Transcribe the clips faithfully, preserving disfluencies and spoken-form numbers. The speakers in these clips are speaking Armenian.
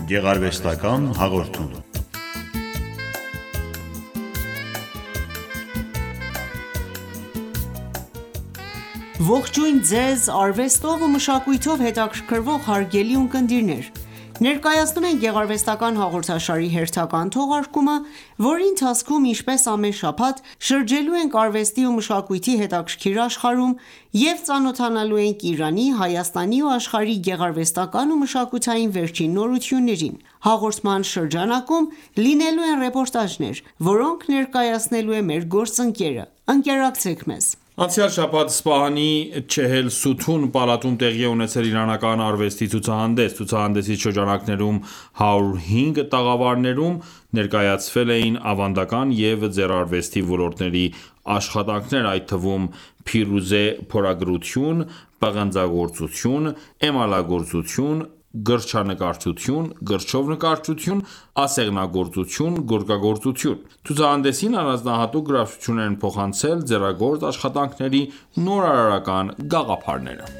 Գեղարվեստական հաղորդում։ Ողջույն ձեզ արվեստով ու մշակույթով հետաքրքրվող հարգելի ունկնդիրներ: Ներկայացնում ենք գեղարվեստական հաղորդաշարի հերթական թողարկումը, որի ընթացքում, ինչպես ամեն շաբաթ, շրջելու ենք արվեստի ու մշակույթի հետաքրքիր աշխարհում և ծանոթանալու ենք Իրանի, Հայաստանի ու աշխարհի գեղարվեստական ու մշակութային վերջին նորություններին: Հաղորդման շրջանակում լինելու են ռեպորտաժներ, որոնք ներկայացնելու է մեր գործընկերը: Ընկերակցեք մեզ: Անցյալ շաբաթ Սպահանի Չեհել-Սութուն պալատում տեղի է ունեցել իրանական արվեստի ցուցահանդես: Ցուցահանդեսի շրջանակներում հարյուր ու հինգ տաղավարներում ներկայացվել էին ավանդական և ձեռարվեստի ոլորտների աշխատանքներ, այդ թվում՝ փիրուզե փորագրություն, պղնձագործություն, էմալագործություն, գրչանկարչություն, գրչովնկարչություն, ասեղնագործություն, գորգագործություն: Ցուցահանդեսին առանձնահատուկ գրավչություն են փոխանցել ձեռագործ աշխատանքների նորարարական գաղափարները: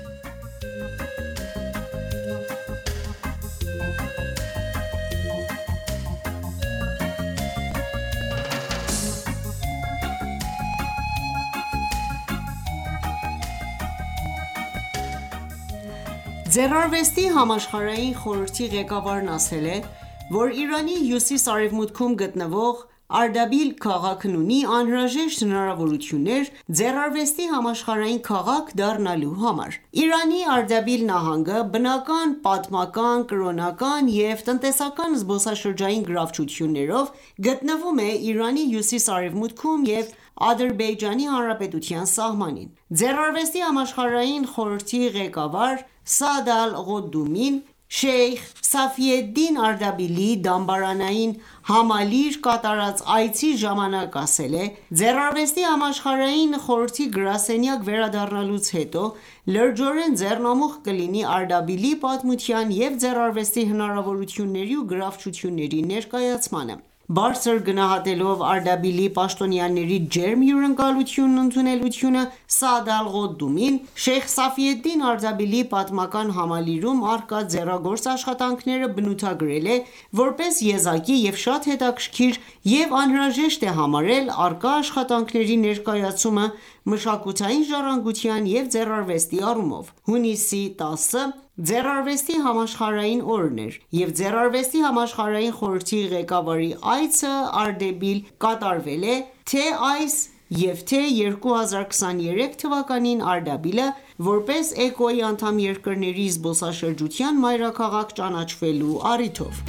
Ձեռարվեստի համաշխարհային խորհրդի ղեկավարն ասել է, որ Իրանի հյուսիս-արևմուտքում գտնվող Արդաբիլ քաղաքն ունի անհրաժեշտ հնարավորություններ ձեռարվեստի համաշխարհային քաղաք դառնալու համար: Իրանի Արդաբիլ նահանգը բնական, պատմական, կրոնական և տնտեսական զբոսաշրջային գրավչություններով գտնվում է Իրանի հյուսիս-արևմուտքում և Ադրբեջանի Հանրապետության սահմանին: Ձեռարվեստի համաշխարհային խորհրդի ղեկավար Սաադ Ալ-Ղուդումին Շեյխ Սաֆիեդդին Արդաբիլի դամբարանային համալիր կատարած այցի ժամանակ ասել է. «Ձեռարվեստի համաշխարհային խորհրդի գրասենյակ վերադառնալուց հետո լրջորեն ձեռնամուխ կլինի Արդաբիլի պատմության և ձեռարվեստի հնարավորությունների ու գրավչությունների ներկայացմանը»: Բարձր գնահատելով Արդաբիլի պաշտոնյաների ջերմ հյուրընկալությունն ու ընդունելությունը, Սաադ Ալ-Ղուդումին Շեյխ Սաֆիեդդին Արդաբիլի պատմական համալիրում առկա ձեռագործ աշխատանքները բնութագրել է որպես եզակի և շատ հետաքրքիր և անհրաժեշտ է համարել առկա աշխատանքների ներկայացումը մշակութային ժառանգության և ձեռարվեստի առումով: Հունիսի տասը ձեռարվեստի համաշխարհային օրն էր, և ձեռարվեստի համաշխարհային խորհրդի ղեկավարի այցը Արդեբիլ կատարվել է թե այս և թե երկու հազար քսաներեք թվականին Արդաբիլը, որպես ԷԿՕ-ի անդամ երկրների զբոսաշրջության մայրաքաղաք ճանաչվելու առիթով: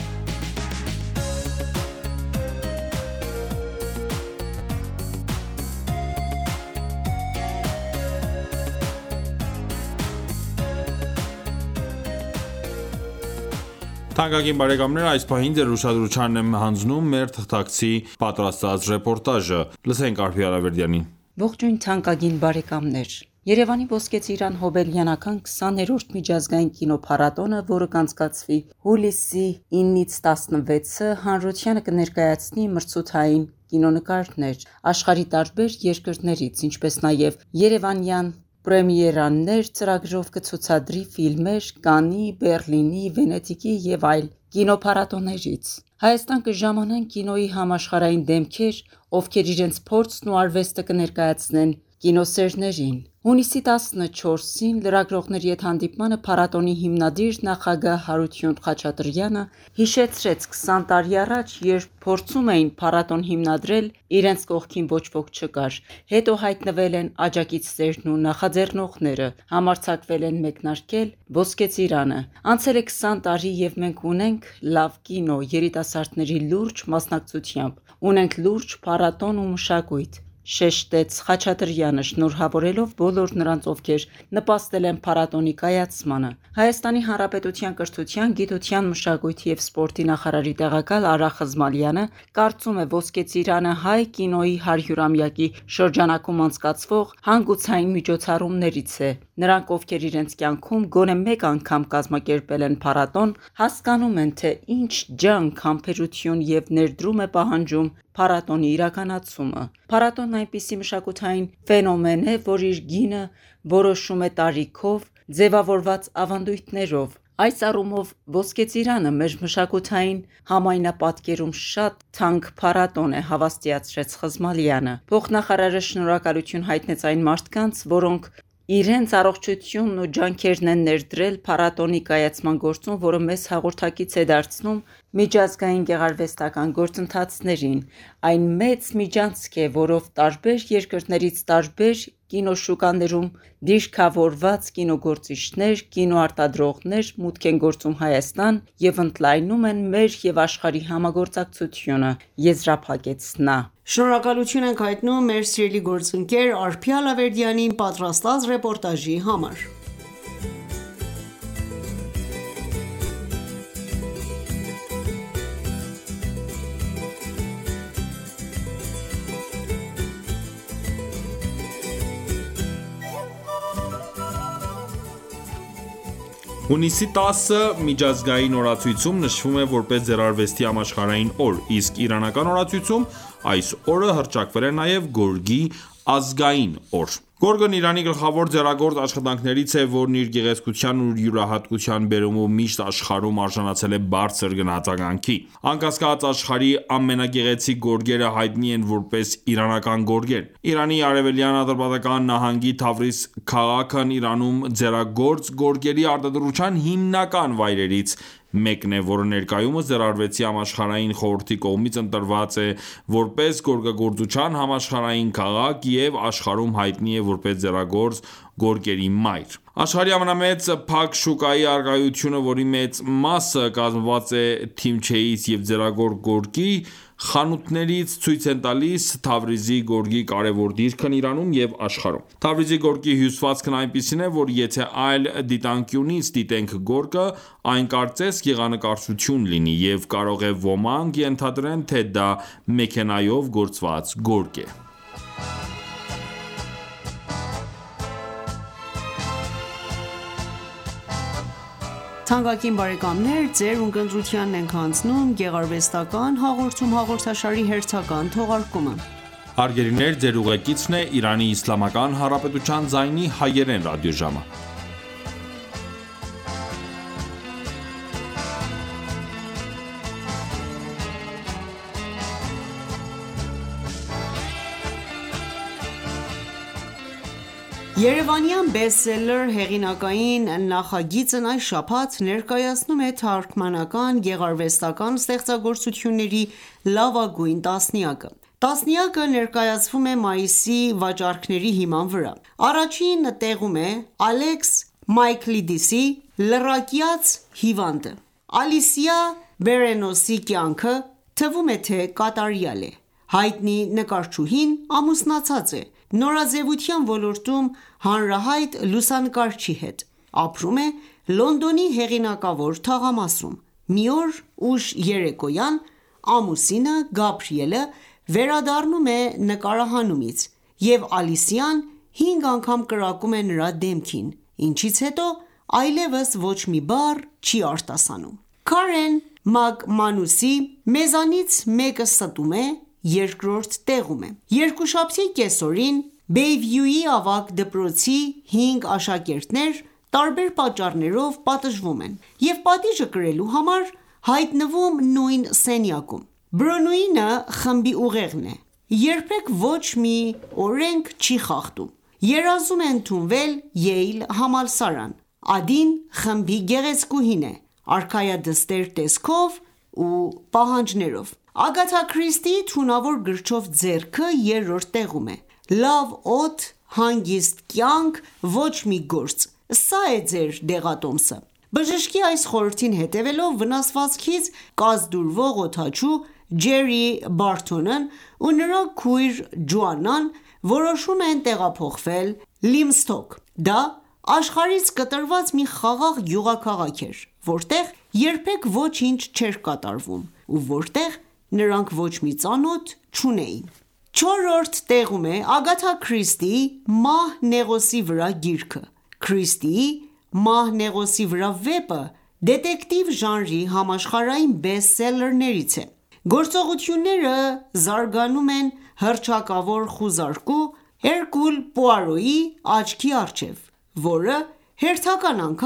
Թանկագին բարեկամներ, այս պահին ձեր ուշադրությանն եմ հանձնում մեր թղթակցի պատրաստած ռեպորտաժը: Լսենք Արփի Ալավերդյանին: Ողջույն թանկագին բարեկամներ: Երևանի Ոսկե Ծիրան հոբելյանական քսաներորդ միջազգային կինոփառատոնը, որը կանցկացվի հուլիսի ինից տասնվեցը, հանրությանը կներկայացնի մրցութային կինոնկարներ աշխարհի տարբեր երկրներից, ինչպես նաև երևանյան պրեմիերաներ ծրագրով կցուցադրի ֆիլմեր Կաննի, Բեռլինի, Վենետիկի և այլ կինոփառատոներից: Հայաստան կժամանեն կինոյի համաշխարհային դեմքեր, ովքեր իրենց փորձն ու արվեստը կներկայացնեն կինոսերներին: Հունիսի տասնչորսին լրագրողների հետ հանդիպմանը փառատոնի հիմնադիր նախագահ Հարություն Խաչատրյանը հիշեցրեց քսան տարի առաջ, երբ փորձում էին փառատոն հիմնադրել, իրենց կողքին ոչ ոք չկար: Հետո հայտնվել են աջակիցներն ու նախաձեռնողները, համարձակվել են մեկնարկել Ոսկե Ծիրանը: Անցել է քսան տարի և մենք ունենք լավ կինո՝ երիտասարդների լուրջ մասնակցությամբ, ունենք լուրջ փառատոն ու մշակույթ»,- շեշտեց Խաչատրյանը, շնորհավորելով բոլոր նրանց, ովքեր նպաստել են փառատոնի կայացմանը: Հայաստանի Հանրապետության կրթության, գիտության, մշակույթի և սպորտի նախարարի տեղակալ Արա Խզմալյանը կարծում է Ոսկե Ծիրանը հայ կինոյի հարյուրամյակի շրջանակում անցկացվող հանգուցային միջոցառումներից է: Նրանք, ովքեր իրենց կյանքում գոնե մեկ անգամ կազմակերպել են փառատոն, հասկանում են, թե ինչ ջանք, համբերություն և ներդրում է պահանջում փառատոնի իրականացումը: Փառատոնն այնպիսի մշակութային ֆենոմեն է, որ իր գինը որոշում է տարիքով, ձևավորված ավանդույթներով, Այս առումով Ոսկե ծիրանը մեր մշակութային համայնապատկերում շատ թանկ փառատոն է, հավաստիացրեց Խզմալյանը։ Փոխնախարարը շնորհակալություն հայտնեց այն մարդկանց, որոնք իրենց առողջությունն ու ջանքերն են ներդրել փառատոնի կայացման գործում, որը մեզ հաղորդակից է դարձնում միջազգային գեղարվեստական գործընթացներին։ Այն մեծ միջանցք է, որով տարբեր երկրներից տարբեր կինոշուկաներում դիրքավորված կինոգործիչներ, կինոարտադրողներ մուտք են գործում Հայաստան և ընդլայնում են մեր և աշխարհի համագործակցությունը, եզրափակեց նա։ Շնորհակալություն ենք հայտնում մեր սիրելի գործընկեր Արփիա Լավերդյանին պատրաստած ռեպորտաժի համար։ Հունիսի տասը միջազգային օրացույցում նշվում է որպես ձեռարվեստի համաշխարհային օր, իսկ իրանական օրացույցում այս օրը հռչակվել է նաև գորգի ազգային օր։ Գորգն Իրանի գլխավոր ձեռագործ աշխատանքներից է, որն իր գեղեցկության ու յուրահատկության բերումով միշտ աշխարհում արժանացել է բարձր գնահատականքի։ Անկասկած, աշխարհի ամենագեղեցիկ գորգերը հայտնի են որպես իրանական գորգեր։ Իրանի արևելյան Ատրպատական նահանգի Թավրիզ քաղաքն Իրանում ձեռագործ գորգերի արտադրության հիմնական վայրերից մեկն է, որը ներկայումս ձեռարվեստի համաշխարհային խորհրդի կողմից ընտրված է որպես գորգագործության համաշխարհային քաղաք և աշխարհում հայտնի է որպես ձեռագործ գորգերի մայր։ Աշխարհի ամենամեծ փակ շուկայի առկայությունը, որի մեծ մասը կազմված է թիմչեից և ձեռագործ գորգի խանութներից, ցույց են տալիս Թավրիզի գորգի կարևոր դիրքն Իրանում և աշխարհում։ Թավրիզի գորգի հյուսվածքն այնպիսին է, որ եթե այլ դիտանկյունից դիտենք գորգը, այն կարծես գեղանկարչություն լինի, և կարող է ոմանք ենթադրեն, թե դա մեքենայով գործված գորգ է։ Թանկագին բարեկամներ, ձեր ունկնդրությանն ենք հանձնում գեղարվեստական հաղորդում հաղորդաշարի հերթական թողարկումը։ Հարգելիներ, ձեր ուղեկիցն է Իրանի Իսլամական Հանրապետության ձայնի հայերեն ռադիոժամը։ Երևանյան բեսթսելլեր հեղինակային նախագիծն այս շաբաթ ներկայացնում է թարգմանական գեղարվեստական ստեղծագործությունների լավագույն տասնյակը։ Տասնյակը ներկայացվում է մայիսի վաճառքների հիման վրա։ Առաջին տեղում է Ալեքս Մայքլիդիսի «Լռակյաց հիվանդը»։ Ալիսիա Բերենոսի կյանքը թվում է թե կատարյալ է։ Հայտնի նկարչուհին ամուսնացած է, նորաձևության ոլորտում հանրահայտ լուսանկարչի հետ։ Ապրում է Լոնդոնի հեղինակավոր թաղամասում։ Մի օր ուշ երեկոյան ամուսինը Գաբրիելը վերադառնում է նկարահանումից, և Ալիսիան հինգ անգամ կրակում է նրա դեմքին, ինչից հետո այլևս ոչ մի բառ չի արտասանում։ Քարեն Մակմանուսի «Մեզանից մեկը ստում է» երկրորդ տեղում է։ Երկուշաբթի կեսօրին Բեյվյուի ավագ դպրոցի հինգ աշակերտներ տարբեր պատճառներով պատժվում են և պատիժը կրելու համար հայտնվում նույն սենյակում։ Բրոնուինը խմբի ուղեղն է, երբեք ոչ մի օրենք չի խախտում։ Երազում է ընդունվել Յեյլ համալսարան։ Ադին խմբի գեղեցկուհին է, արքայադստեր տեսքով ու պահանջներով։ Ագաթա Քրիստիի թունավոր գրչով ձեռքը երրորդ տեղում է։ Լավ օդ, հանգիստ կյանք, ոչ մի գործ։ Սա է ձեր դեղատոմսը։ Բժշկի այս խորհրդին հետևելով վնասվածքից կազդուրվող օդաչու Ջերի Բարթոնն ու նրա քույր Ջոաննան որոշում են տեղափոխվել Լիմսթոք։ Դա աշխարհից կտրված մի խաղաղ գյուղաքաղաք էր, որտեղ երբեք ոչինչ չէր կատարվում ու որտեղ նրանք ոչ մի ծանոթ չունեին։ Չորրորդ տեղում է Ագաթա Քրիստիի «Մահ Նեղոսի վրա» գիրքը։ Քրիստիի «Մահ Նեղոսի վրա» վեպը դետեկտիվ ժանրի համաշխարհային բեսթսելլերներից է։ Գործողությունները զարգանում են հռչակավոր խուզարկու Հերկուլ Պուարոյի աչքի առջև, որը հերթական անգամ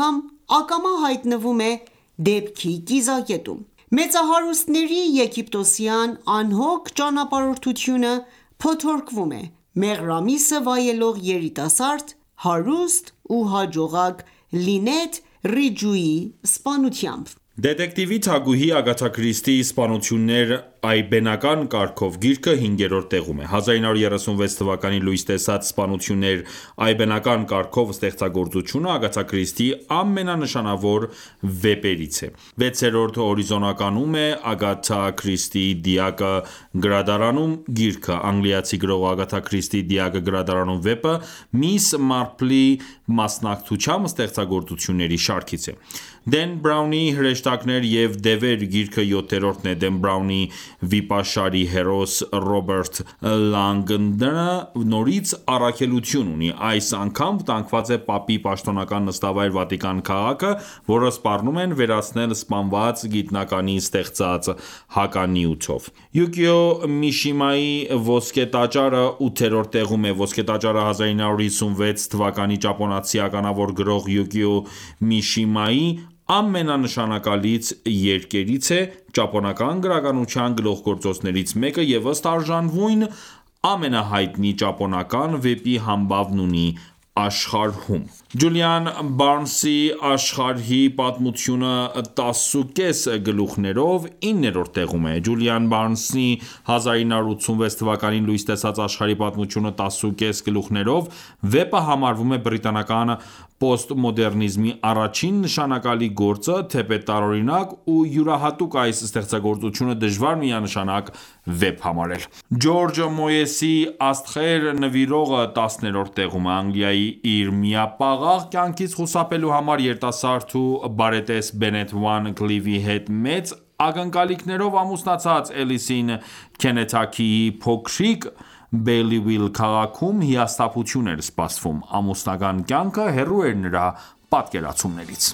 ակամա հայտնվում է դեպքի կիզակետում։ Մեծահարուստների եգիպտոսյան անհոգ ճանապարհորդությունը փոթորկվում է Մեղրամիսը վայելող երիտասարդ, հարուստ ու հաջողակ Լինեթ Ռիջուիի սպանությամբ։ Դետեկտիվի թագուհի Ագաթա Քրիստիի «Սպանություններ այբենական կարգով» գիրքը հինգերորդ տեղում է։ հազար ինը հարյուր երեսունվեց թվականի լույս տեսած «Սպանություններ այբենական կարգով» ստեղծագործությունը Ագաթա Քրիստիի ամենանշանավոր վեպերից է։ վեցերորդ հորիզոնականում է Ագաթա Քրիստիի «Դիակը գրադարանում» գիրքը։ Անգլիացի գրող Ագաթա Քրիստիի «Դիակը գրադարանում» վեպը Միս Մարպլի մասնակցությամբ ստեղծագործությունների շարքից է։ Դեն Բրաունի «Հրեշտակներ և դևեր» գիրքը յոթերորդն է։ Դեն Բրաունի վիպաշարի հերոս Ռոբերտ Լանգդոնը նորից առաքելություն ունի։ Այս անգամ վտանգված է Պապի պաշտոնական նստավայր Վատիկան քաղաքը, որը սպառնում են վերացնել սպանված գիտնականի ստեղծած հականիութով։ Յուկիո Միշիմայի «Ոսկե տաճարը» ութերորդ տեղում է։ «Ոսկե տաճարը» հազար ինը հարյուր հիսունվեց թվականի ճապոնացի ականավոր գրող Յուկիո Միշիմայի ամենանշանակալից երկերից է, ճապոնական գրականության գլուխգործոցներից մեկը և ըստ արժանվույն ամենահայտնի ճապոնական վեպի համբավն ունի աշխարհում։ Ջուլիան Բարնսի «Աշխարհի պատմությունը» տասուկես գլուխներով իններորդ տեղում է։ Ջուլիան Բարնսի հազար ինը հարյուր ութսունվեց թվականին լույս տեսած «Աշխարհի պատմությունը» տասուկես գլուխներով վեպը համարվում է բրիտանական պոստմոդեռնիզմի առաջին նշանակալի գործը, թեպետ տարօրինակ ու յուրահատուկ այս ստեղծագործությունը դժվար միանշանակ վեպ համարել։ Ջորջ Մոյեսի «Աստղեր» նվիրողը տասներորդ տեղում է։ Անգլիայի իր միապաղաղ կյանքից խուսափելու համար երիտասարդ ու բարետես Բենեթ Վան Քլիվի հետ մեծ ակնկալիքներով ամուսնացած Էլիսին Քենեթաքիի փոքրիկ Բեյլիվիլ քաղաքում հիասթափություն էր սպասվում։ Ամուսնական կյանքը հեռու էր նրա պատկերացումներից։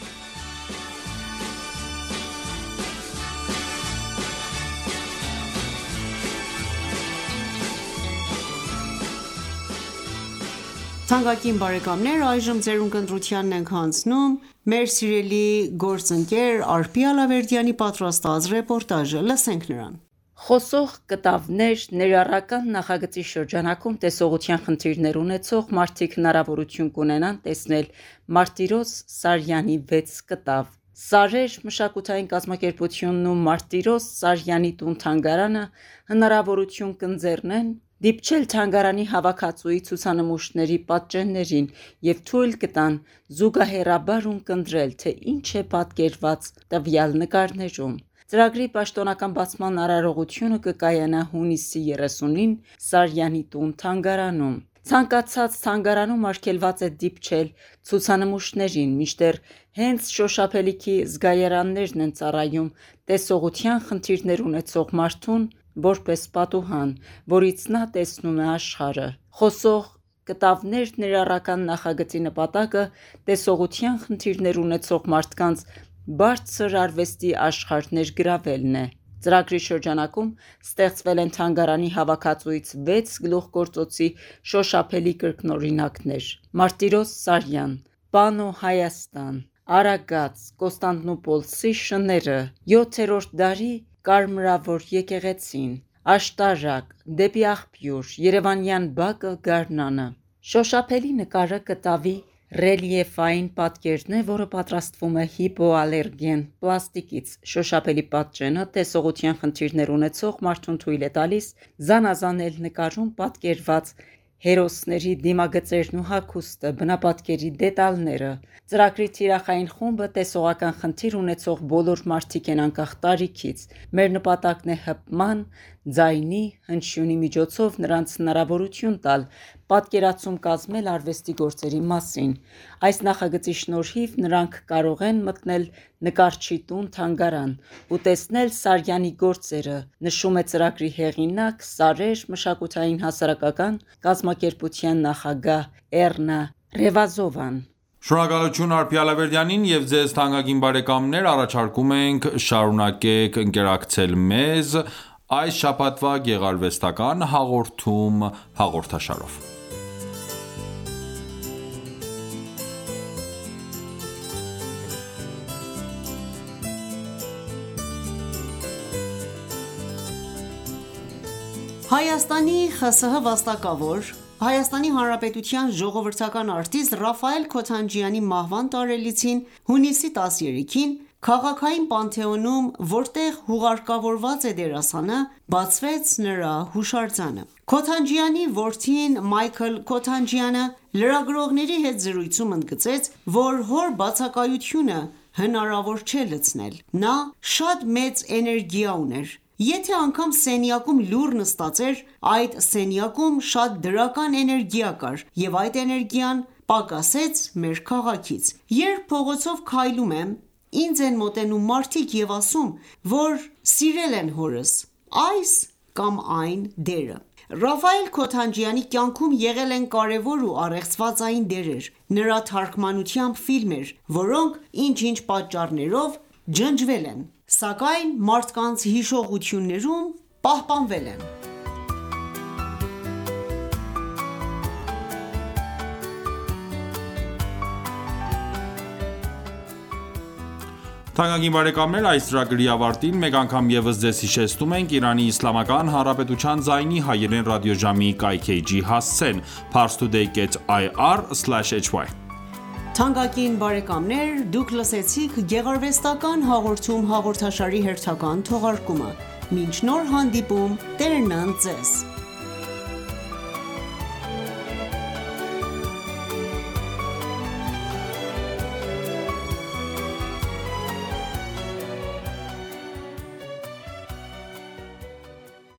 Թանկագին բարեկամներ, այժմ ձեր ունկնդրությանն ենք հանձնում մեր սիրելի գործընկեր Արփի Ալավերդյանի պատրաստած ռեպորտաժը։ Լսենք նրան։ Խոսող կտավներ ներառական նախագծի շրջանակում տեսողության խնդիրներ ունեցող մարդիկ հնարավորություն կունենան տեսնել Մարտիրոս Սարյանի վեց կտավ։ Սարեր մշակութային կազմակերպությունն ու Մարտիրոս Սարյանի տուն-թանգարանը հնարավորություն կընձեռնեն դիպչել թանգարանի հավաքածուի ցուցանմուշների պատճեններին և թույլ կտան զուգահեռաբար ունկնդրել, թե ինչ է պատկերված տվյալ նկարներում։ Ծրագրի պաշտոնական բացման արարողությունը կկայանա հունիսի երեսունին Սարյանի տուն-թանգարանում։ Ցանկացած թանգարանում արգելված է դիպչել ցուցանմուշներին, մինչդեռ հենց շոշափելիքի զգայարաններն են ծառայում տեսողության խնդիրներ ունեցող մարդուն որպես պատուհան, որից նա տեսնում է աշխարհը։ Խոսող կտավներ ներառական նախագծի նպատակը տեսողության խնդիրներ ունեցող մարդկանց բարձր արվեստի աշխարհ ներգրավելն է։ Ծրագրի շրջանակում ստեղծվել են թանգարանի հավաքածուից վեց գլուխգործոցի շոշափելի կրկնօրինակներ՝ Մարտիրոս Սարյան, Պանո Հայաստան, Արագած, Կոստանդնուպոլսի շները, յոթերորդ դարի կարմրավոր եկեղեցին, Աշտարակ, Դեպի աղբյուր, Երևանյան բակը, Գարնանը։ Շոշափելի նկարը կտավի ռելիեֆային պատկերն է, որը պատրաստվում է հիպոալերգեն պլաստիկից։ Շոշափելի պատճենը տեսողության խնդիրներ ունեցող մարդուն թույլ է տալիս զանազանել նկարում պատկերված հերոսների դիմագծերն ու հագուստը, բնապատկերի դետալները։ Ծրագրի թիրախային խումբը տեսողական խնդիր ունեցող բոլոր մարդիկ են անկախ տարիքից։ Մեր նպատակն է հպման, ձայնի, հնչյունի միջոցով նրանց հնարավորություն տալ պատկերացում կազմել արվեստի գործերի մասին։ Այս նախագծի շնորհիվ նրանք կարող են մտնել նկարչի տուն-թանգարան ու տեսնել Սարյանի գործերը, նշում է ծրագրի հեղինակ, Սարեր մշակութային հասարակական կազմակերպության նախագահ Էռնա Ռևազովան։ Շնորհակալություն Արփի Ալավերդյանին և ձեզ թանկագին բարեկամներ, առաջարկում ենք շարունակեք ընկերակցել մեզ այս շաբաթվա գեղարվեստական հաղորդում հաղորդաշարով։ Հայաստանի ԽՍՀ վաստակավոր, Հայաստանի Հանրապետության ժողովրդական արտիստ Ռաֆայել Քոթանջյանի մահվան տարելիցին հունիսի տասներեքին քաղաքային Պանթեոնում, որտեղ հուղարկավորված է դերասանը, բացվեց նրա հուշարձանը։ Քոթանջյանի որդին Մայքլ Քոթանջյանը լրագրողների հետ զրույցում ընդգծեց, որ հոր բացակայությունը հնարավոր չէ լցնել։ Նա շատ մեծ էներգիա ուներ։ Եթե անգամ սենյակում լուր նստած էր, այդ սենյակում շատ դրական էներգիա կար, և այդ էներգիան պակասեց մեր քաղաքից։ Երբ փողոցով քայլում եմ, ինձ են մոտենում մարդիկ և ասում, որ սիրել են հորս այս կամ այն դերը։ Ռաֆայել Քոթանջյանի կյանքում եղել են կարևոր ու առեղծվածային դերեր։ Նրա թարգմանությամբ ֆիլմեր, որոնք ինչ-ինչ պատճառներով ջնջվել են, սակայն մարդկանց հիշողություններում պահպանվել են։ Թանկագին բարեկամներ, այս ծրագրի ավարտին մեկ անգամ ևս ձեզ հիշեցնում ենք Իրանի Իսլամական Հանրապետության ձայնի հայերեն ռադիոժամի կայքէջի հասցեն parstoday dot i r slash h y։ Թանկագին բարեկամներ, դուք լսեցիք գեղարվեստական հաղորդում հաղորդաշարի հերթական թողարկումը։ Մինչ նոր հանդիպում, Տերն ընդ ձեզ։